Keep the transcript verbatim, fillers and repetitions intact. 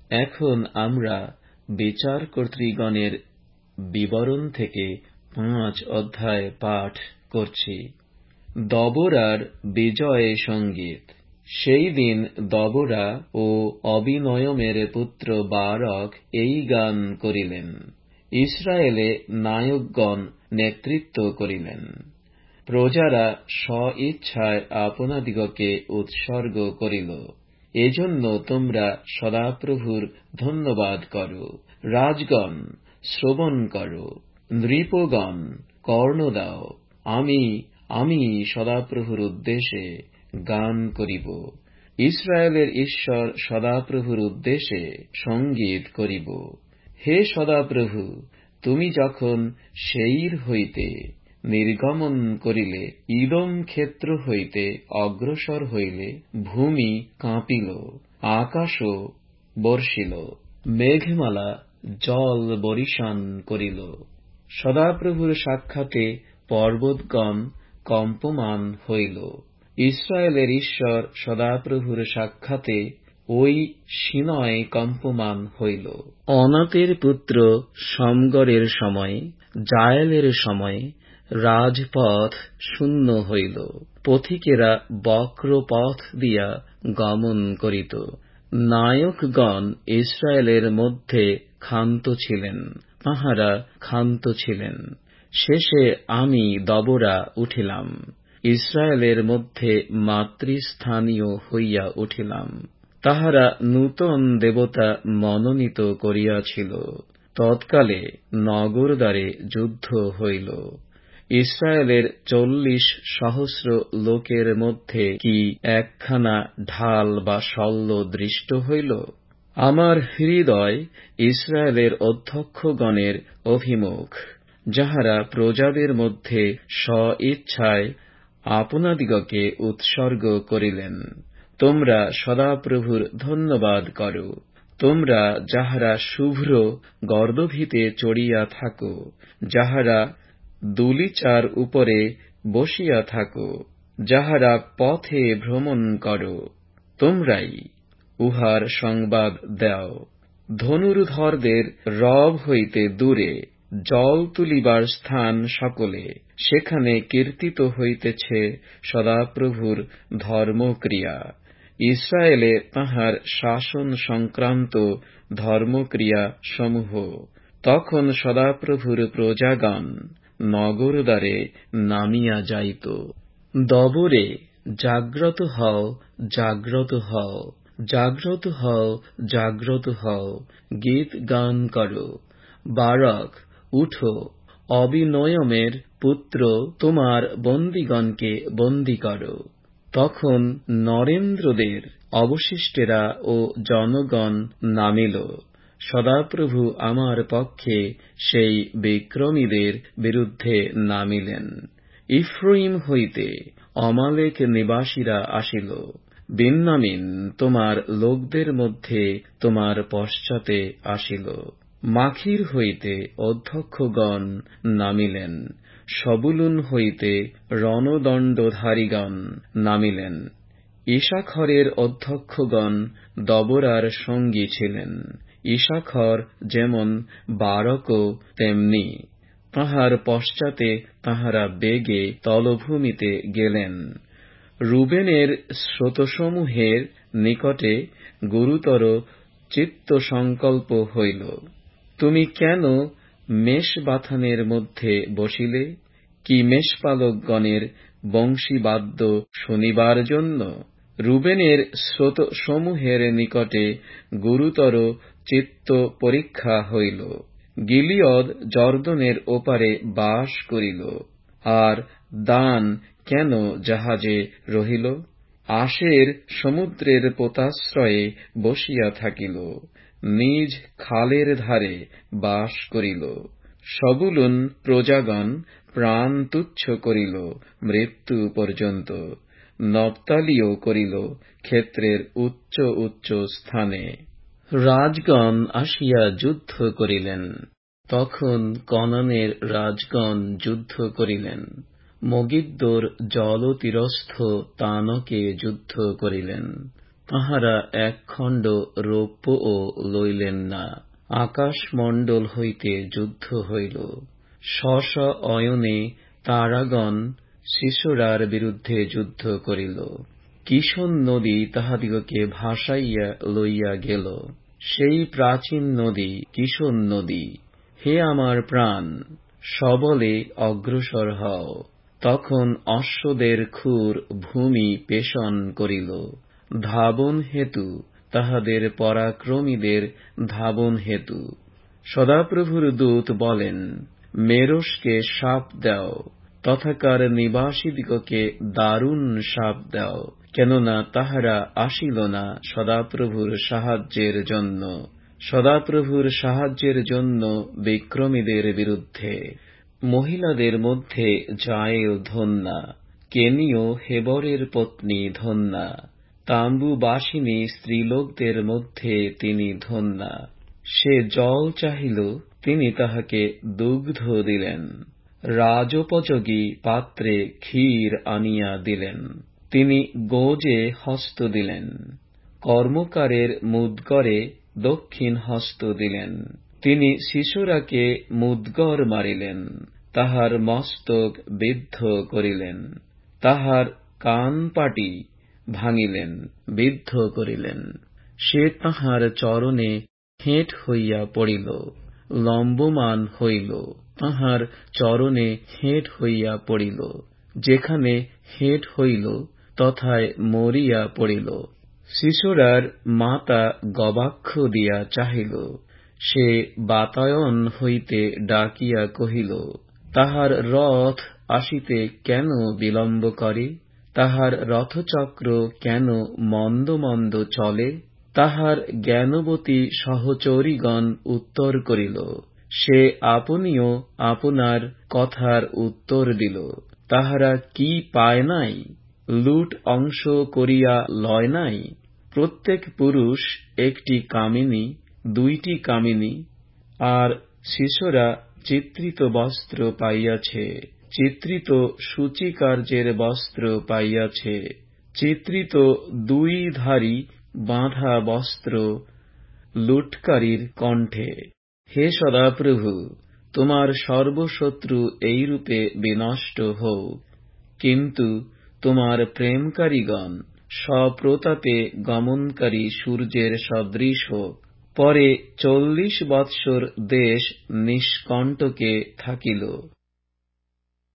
এখন আমরা বিচারকর্তৃগণের বিবরণ থেকে পাঁচ অধ্যায় পাঠ করছি। দবোরার বিজয় সঙ্গীত। সেই দিন দবোরা ও অবিনয়মের পুত্র বারক এই গান করিলেন। ইসরায়েলে নায়কগণ নেতৃত্ব করিলেন। প্রজারা স্ব-ইচ্ছায় আপনাদিগকে উৎসর্গ করিল। এজন্য তোমরা সদাপ্রভুর ধন্যবাদ করো। রাজগণ, শ্রবণ করো। নৃপগণ, কর্ণ দাও। আমি আমি সদাপ্রভুর উদ্দেশ্যে গান করিব। ইসরায়েলের ঈশ্বর সদাপ্রভুর উদ্দেশ্যে সঙ্গীত করিব। হে সদাপ্রভু, তুমি যখন সেইর হইতে নির্গমন করিলে, ইদোম ক্ষেত্র হইতে অগ্রসর হইলে, ভূমি কাঁপিল, আকাশও বর্ষিল, মেঘমালা জল বরিশান করিল। সদাপ্রভুর সাক্ষাতে পর্বতগণ কম্পমান হইল। ইসরায়েলের ঈশ্বর সদাপ্রভুর সাক্ষাতে ওই সিনয় কম্পমান হইল। অনাতের পুত্র সমগরের সময়, জায়েলের সময় রাজপথ শূন্য হইল। পথিকেরা বক্র পথ দিয়া গমন করিত। নায়কগণ ইসরায়েলের মধ্যে ক্ষান্ত ছিলেন, তাঁহারা ক্ষান্ত ছিলেন। শেষে আমি দবোরা উঠিলাম, ইসরায়েলের মধ্যে মাতৃস্থানীয় হইয়া উঠিলাম। তাহারা নূতন দেবতা মনোনীত করিয়াছিল। তৎকালে নগরদ্বারে যুদ্ধ হইল। ইসরায়েলের চল্লিশ সহস্র লোকের মধ্যে কি একখানা ঢাল বা শল্য দৃষ্ট হইল? আমার হৃদয় ইসরায়েলের অধ্যক্ষগণের অভিমুখ, যাহারা প্রজাদের মধ্যে স্ব-ইচ্ছায় আপনাদিগকে উৎসর্গ করিলেন। তোমরা সদাপ্রভুর ধন্যবাদ করো। তোমরা যাহারা শুভ্র গর্দভীতে চড়িয়া থাকো, যাহারা দুলিচার উপরে বসিয়া থাকো, যাহারা পথে ভ্রমণ করো, তোমরাই উহার সংবাদ দাও। ধনুর্ধরদের রব হইতে দূরে জল তুলিবার স্থান সকলে, সেখানে কীর্তিত হইতেছে সদাপ্রভুর ধর্মক্রিয়া। ইসরায়েলে তাঁহার শাসন সংক্রান্ত ধর্মক্রিয়া সমূহ। তখন সদাপ্রভুর প্রজাগণ নগরদ্বারে নামিয়া যাইত। দবোরে, জাগ্রত হও, জাগ্রত হও, জাগ্রত হও, জাগ্রত হও, গীত গান করো। বারক, উঠো, অবিনয়মের পুত্র, তোমার বন্দীগণকে বন্দী করো। তখন নরেন্দ্রদের অবশিষ্টেরা ও জনগণ নামিল। সদাপ্রভু আমার পক্ষে সেই বিক্রমীদের বিরুদ্ধে নামিলেন। ইফ্রাইম হইতে অমালেক নিবাসীরা আসিল। বিন্যামীন তোমার লোকদের মধ্যে তোমার পশ্চাতে আসিল। মাখির হইতে অধ্যক্ষগণ নামিলেন। সবুলুন হইতে রণদণ্ডধারীগণ নামিলেন। ইসাখরের অধ্যক্ষগণ দবোরার সঙ্গী ছিলেন। ইসাখর যেমন, বারকও তেমনি। তাঁহার পশ্চাতে তাঁহারা বেগে তলভূমিতে গেলেন। রুবেনের স্রোতসমূহের নিকটে গুরুতর চিত্তসংকল্প হইল। তুমি কেন মেষবাথানের মধ্যে বসিলে? কি মেষপালকগণের বংশীবাদ্য শুনিবার জন্য? রুবেনের স্রোতসমূহের নিকটে গুরুতর চিত্ত পরীক্ষা হইল। গিলিয়দ জর্দনের ওপারে বাস করিল, আর দান কেন জাহাজে রহিল? আশের সমুদ্রের পোতাশ্রয়ে বসিয়া থাকিল, নিজ খালের ধারে বাস করিল। সবুলুন প্রজাগণ প্রাণ তুচ্ছ করিল মৃত্যু পর্যন্ত। নপ্তালিও করিল ক্ষেত্রের উচ্চ উচ্চ স্থানে। রাজগণ আসিয়া যুদ্ধ করিলেন। তখন কনানের রাজগণ যুদ্ধ করিলেন। মগিদ্দোর জলতীরস্থ তানকে যুদ্ধ করিলেন। তাঁহারা এক খণ্ড রৌপ্যও লইলেন না। আকাশমণ্ডল হইতে যুদ্ধ হইল। স্ব স্ব অয়নে তারাগণ সিসরার বিরুদ্ধে যুদ্ধ করিল। কিশোন নদী তাহাদিগকে ভাসাইয়া লইয়া গেল। সেই প্রাচীন নদী কিশোন নদী। হে আমার প্রাণ, সবলে অগ্রসর হও। তখন অশ্বদের খুর ভূমি পেষণ করিল। ধাবন হেতু, তাহাদের পরাক্রমীদের ধাবন হেতু। সদাপ্রভুর দূত বলেন, মেরোসকে শাপ দাও, তথাকার নিবাসীদিগকে দারুণ শাপ দাও, কেননা তাহারা আসিল না সদাপ্রভুর সাহায্যের জন্য, সদাপ্রভুর সাহায্যের জন্য বিক্রমীদের বিরুদ্ধে। মহিলাদের মধ্যে যায়েল ধন্যা, কেনীয় হেবরের পত্নী ধন্যা। তাম্বুবাসিনী স্ত্রীলোকদের মধ্যে তিনি ধন্যা। সে জল চাহিল, তিনি তাহাকে দুগ্ধ দিলেন। রাজোপযোগী পাত্রে ক্ষীর আনিয়া দিলেন, তিনি গোজে হস্ত দিলেন। কর্মকারের মুদ্গরে দক্ষিণ হস্ত দিলেন, তিনি সিসরাকে মুদ্গর মারিলেন, তাহার মস্তক বিদ্ধ করিলেন, তাহার কানপাটি ভাঙিলেন, বিদ্ধ করিলেন। সে তাহার চরণে হেঁট হইয়া পড়িল, লম্বমান হইল, তাহার চরণে হেঁট হইয়া পড়িল। যেখানে হেঁট হইল, তথায় মরিয়া পড়িল। সিসরার মাতা গবাক্ষ দিয়া চাহিল। সে বাতায়ন হইতে ডাকিয়া কহিল, তাহার রথ আসিতে কেন বিলম্ব করে? তাহার রথচক্র কেন মন্দ মন্দ চলে? তাহার জ্ঞানবতী সহচরীগণ উত্তর করিল, সে আপনিও আপনার কথার উত্তর দিল। তাহারা কি পায় নাই? লুট অংশ করিয়া লয় নাই? প্রত্যেক পুরুষ একটি কামিনী, দুইটি কামিনী। আর সিসরা চিত্রিত বস্ত্র পাইয়াছে, চিত্রিত সূচিকার্যের বস্ত্র পাইয়াছে, চিত্রিত দুই ধারী বাঁধা বস্ত্র লুটকারীর কণ্ঠে। হে সদাপ্রভু, তোমার সর্বশত্রু এইরূপে বিনষ্ট হউক, কিন্তু তোমার প্রেমকারীগণ স্বপ্রতাপে গমনকারী সূর্যের সদৃশ হোক। পরে চল্লিশ বৎসর দেশ নিষ্কণ্টকে থাকিল।